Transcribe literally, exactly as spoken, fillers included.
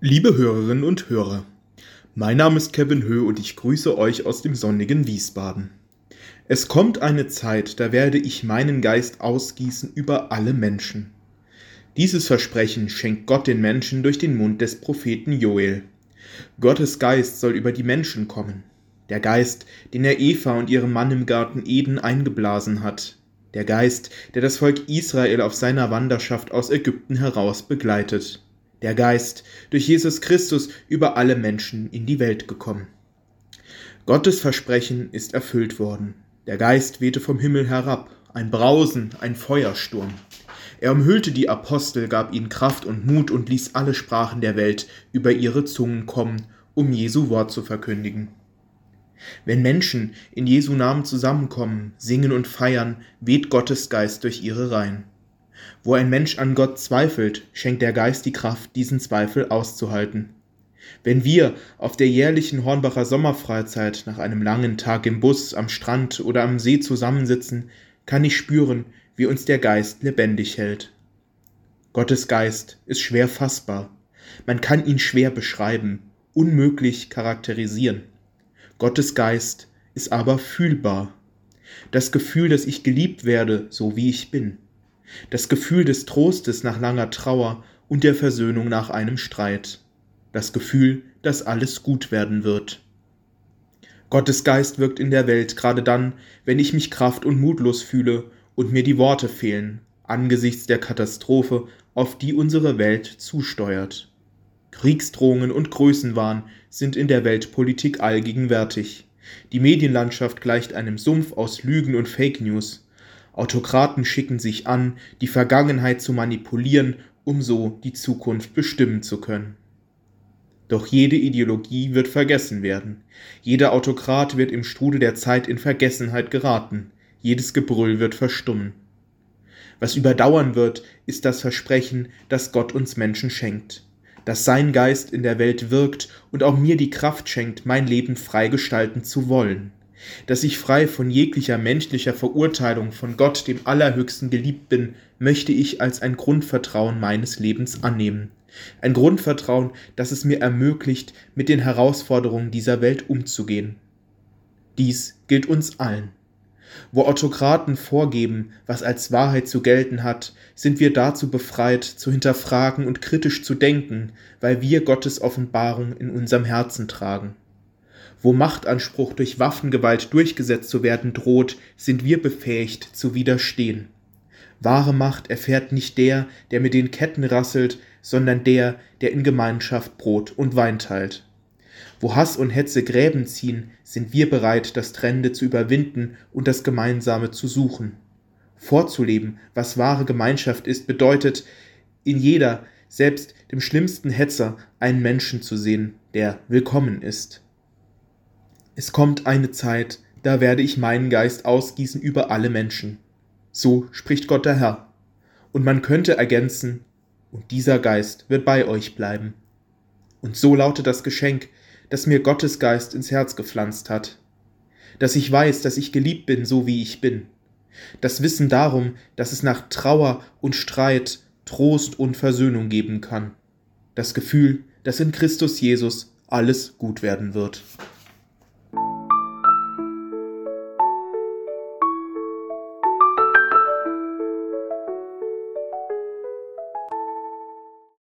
Liebe Hörerinnen und Hörer, mein Name ist Kevin Höh und ich grüße euch aus dem sonnigen Wiesbaden. Es kommt eine Zeit, da werde ich meinen Geist ausgießen über alle Menschen. Dieses Versprechen schenkt Gott den Menschen durch den Mund des Propheten Joel. Gottes Geist soll über die Menschen kommen. Der Geist, den er Eva und ihrem Mann im Garten Eden eingeblasen hat. Der Geist, der das Volk Israel auf seiner Wanderschaft aus Ägypten heraus begleitet. Der Geist, durch Jesus Christus über alle Menschen in die Welt gekommen. Gottes Versprechen ist erfüllt worden. Der Geist wehte vom Himmel herab, ein Brausen, ein Feuersturm. Er umhüllte die Apostel, gab ihnen Kraft und Mut und ließ alle Sprachen der Welt über ihre Zungen kommen, um Jesu Wort zu verkündigen. Wenn Menschen in Jesu Namen zusammenkommen, singen und feiern, weht Gottes Geist durch ihre Reihen. Wo ein Mensch an Gott zweifelt, schenkt der Geist die Kraft, diesen Zweifel auszuhalten. Wenn wir auf der jährlichen Hornbacher Sommerfreizeit nach einem langen Tag im Bus, am Strand oder am See zusammensitzen, kann ich spüren, wie uns der Geist lebendig hält. Gottes Geist ist schwer fassbar. Man kann ihn schwer beschreiben, unmöglich charakterisieren. Gottes Geist ist aber fühlbar. Das Gefühl, dass ich geliebt werde, so wie ich bin. Das Gefühl des Trostes nach langer Trauer und der Versöhnung nach einem Streit. Das Gefühl, dass alles gut werden wird. Gottes Geist wirkt in der Welt gerade dann, wenn ich mich kraft- und mutlos fühle und mir die Worte fehlen, angesichts der Katastrophe, auf die unsere Welt zusteuert. Kriegsdrohungen und Größenwahn sind in der Weltpolitik allgegenwärtig. Die Medienlandschaft gleicht einem Sumpf aus Lügen und Fake News. Autokraten schicken sich an, die Vergangenheit zu manipulieren, um so die Zukunft bestimmen zu können. Doch jede Ideologie wird vergessen werden. Jeder Autokrat wird im Strudel der Zeit in Vergessenheit geraten. Jedes Gebrüll wird verstummen. Was überdauern wird, ist das Versprechen, das Gott uns Menschen schenkt. Dass sein Geist in der Welt wirkt und auch mir die Kraft schenkt, mein Leben frei gestalten zu wollen. Dass ich frei von jeglicher menschlicher Verurteilung von Gott, dem Allerhöchsten, geliebt bin, möchte ich als ein Grundvertrauen meines Lebens annehmen. Ein Grundvertrauen, das es mir ermöglicht, mit den Herausforderungen dieser Welt umzugehen. Dies gilt uns allen. Wo Autokraten vorgeben, was als Wahrheit zu gelten hat, sind wir dazu befreit, zu hinterfragen und kritisch zu denken, weil wir Gottes Offenbarung in unserem Herzen tragen. Wo Machtanspruch durch Waffengewalt durchgesetzt zu werden droht, sind wir befähigt zu widerstehen. Wahre Macht erfährt nicht der, der mit den Ketten rasselt, sondern der, der in Gemeinschaft Brot und Wein teilt. Wo Hass und Hetze Gräben ziehen, sind wir bereit, das Trennende zu überwinden und das Gemeinsame zu suchen. Vorzuleben, was wahre Gemeinschaft ist, bedeutet, in jeder, selbst dem schlimmsten Hetzer, einen Menschen zu sehen, der willkommen ist. Es kommt eine Zeit, da werde ich meinen Geist ausgießen über alle Menschen. So spricht Gott der Herr. Und man könnte ergänzen, und dieser Geist wird bei euch bleiben. Und so lautet das Geschenk, das mir Gottes Geist ins Herz gepflanzt hat. Dass ich weiß, dass ich geliebt bin, so wie ich bin. Das Wissen darum, dass es nach Trauer und Streit Trost und Versöhnung geben kann. Das Gefühl, dass in Christus Jesus alles gut werden wird.